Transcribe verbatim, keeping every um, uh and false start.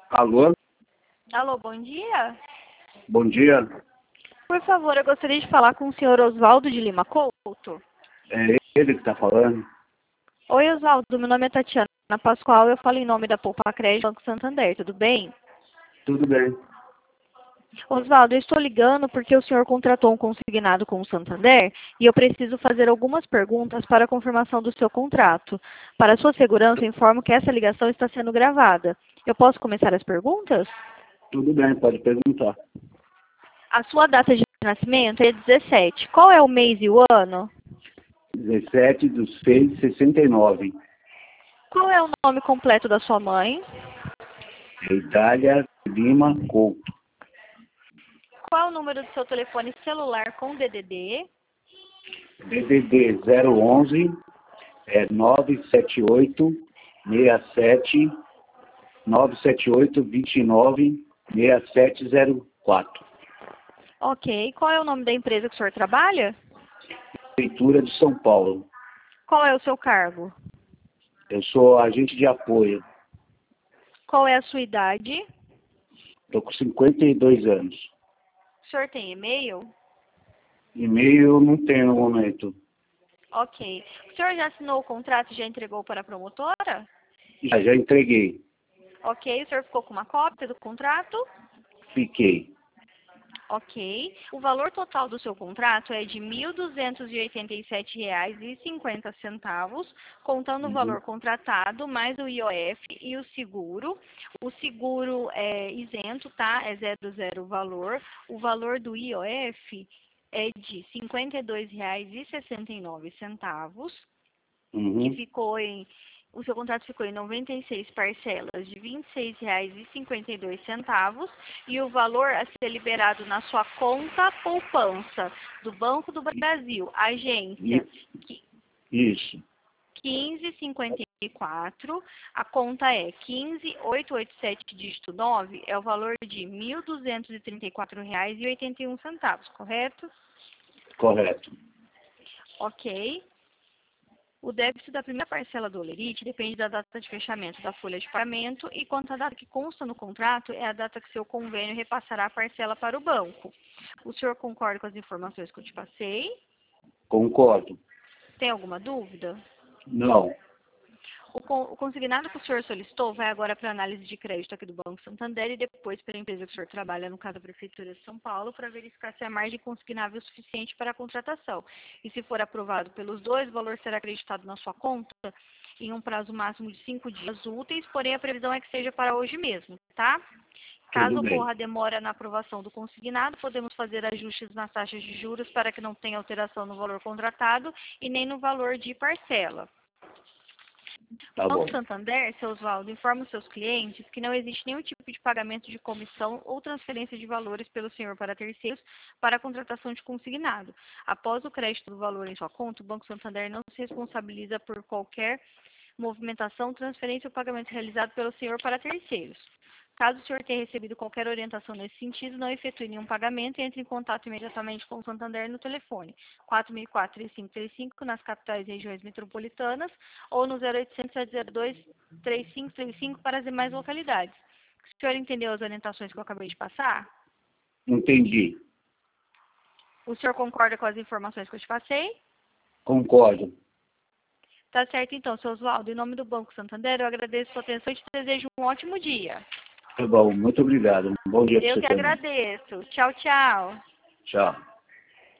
Alô? Alô, bom dia. Bom dia. Por favor, eu gostaria de falar com o senhor Oswaldo de Lima Couto. É ele que está falando? Oi, Oswaldo. Meu nome é Tatiana Pascoal. Eu falo em nome da Poupa Crédito Banco Santander. Tudo bem? Tudo bem. Oswaldo, eu estou ligando porque o senhor contratou um consignado com o Santander e eu preciso fazer algumas perguntas para a confirmação do seu contrato. Para sua segurança, eu informo que essa ligação está sendo gravada. Eu posso começar as perguntas? Tudo bem, pode perguntar. A sua data de nascimento é dezessete. Qual é o mês e o ano? dezessete de seis de sessenta e nove. Qual é o nome completo da sua mãe? Idália Lima Couto. Qual é o número do seu telefone celular com D D D? D D D zero onze é nove sete oito seis sete nove sete oito dois nove seis sete zero quatro. Ok. Qual é o nome da empresa que o senhor trabalha? Prefeitura de São Paulo. Qual é o seu cargo? Eu sou agente de apoio. Qual é a sua idade? Estou com cinquenta e dois anos. O senhor tem e-mail? E-mail eu não tenho no momento. Ok. O senhor já assinou o contrato e já entregou para a promotora? Já, já entreguei. Ok. O senhor ficou com uma cópia do contrato? Fiquei. Ok. O valor total do seu contrato é de mil duzentos e oitenta e sete reais e cinquenta centavos, contando o Uhum. valor contratado, mais o I O F e o seguro. O seguro é isento, tá? É zero zero o valor. O valor do I O F é de cinquenta e dois reais e sessenta e nove centavos, que Uhum. ficou em... O seu contrato ficou em noventa e seis parcelas de vinte e seis reais e cinquenta e dois centavos e o valor a ser liberado na sua conta poupança do Banco do Brasil, agência I- Isso. quinze cinquenta e quatro, a conta é quinze mil oitocentos e oitenta e sete, dígito nove, é o valor de mil duzentos e trinta e quatro reais e oitenta e um centavos, correto? Correto. Ok. O débito da primeira parcela do Olerite depende da data de fechamento da folha de pagamento e quanto à data que consta no contrato é a data que seu convênio repassará a parcela para o banco. O senhor concorda com as informações que eu te passei? Concordo. Tem alguma dúvida? Não. O, con o consignado que o senhor solicitou vai agora para análise de crédito aqui do Banco Santander e depois para a empresa que o senhor trabalha, no caso a Prefeitura de São Paulo, para verificar se a margem consignável é suficiente para a contratação. E se for aprovado pelos dois, o valor será acreditado na sua conta em um prazo máximo de cinco dias úteis, porém a previsão é que seja para hoje mesmo, tá? Caso Tudo bem. ocorra demora na aprovação do consignado, podemos fazer ajustes nas taxas de juros para que não tenha alteração no valor contratado e nem no valor de parcela. Tá O bom. Banco Santander, seu Oswaldo, informa os seus clientes que não existe nenhum tipo de pagamento de comissão ou transferência de valores pelo senhor para terceiros para a contratação de consignado. Após o crédito do valor em sua conta, o Banco Santander não se responsabiliza por qualquer movimentação, transferência ou pagamento realizado pelo senhor para terceiros. Caso o senhor tenha recebido qualquer orientação nesse sentido, não efetue nenhum pagamento e entre em contato imediatamente com o Santander no telefone quatro mil e quatro, três cinco três cinco nas capitais e regiões metropolitanas ou no zero oitocentos, sete zero dois, três cinco três cinco para as demais localidades. O senhor entendeu as orientações que eu acabei de passar? Entendi. O senhor concorda com as informações que eu te passei? Concordo. Tá certo então, seu Oswaldo. Em nome do Banco Santander, eu agradeço a sua atenção e te desejo um ótimo dia. Tá bom. Muito obrigado. Um bom dia para Eu você que também. agradeço. Tchau, tchau. Tchau.